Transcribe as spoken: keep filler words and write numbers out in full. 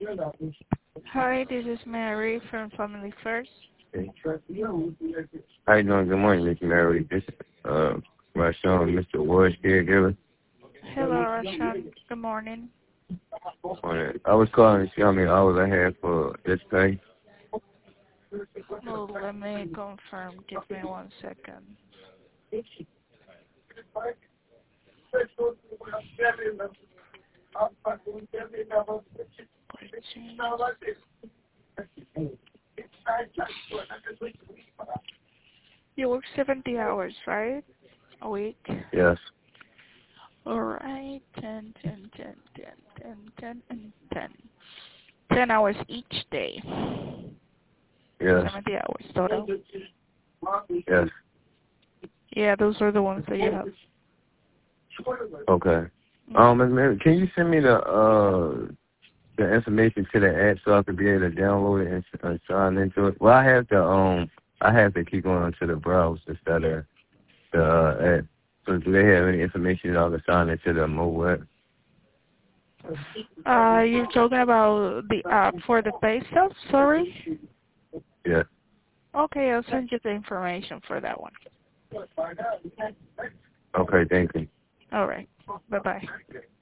Hi, this is Mary from Family First. How you doing? Good morning, Miss Mary. This is uh, Rashawn, Mister Ward's caregiver. Hello, Rashawn. Good morning. Morning. I was calling to see how many hours I had for this pay. Well, let me confirm. Give me one second. You work seventy hours, right? A week? Yes. Alright, ten, ten, ten, ten, ten, ten, and ten. ten hours each day. Yes. seventy hours total. Yes. Yeah, those are the ones that you have. Okay. Mm-hmm. Um, Miss Mary, can you send me the uh the information to the app so I could be able to download it and uh, sign into it? Well, I have to um I have to keep going to the browser instead of the uh, app. So do they have any information that I can sign into the mobile app? Uh, you're talking about the app for the pay stuff? Sorry? Yeah. Okay, I'll send you the information for that one. Okay, thank you. All right. Bye-bye.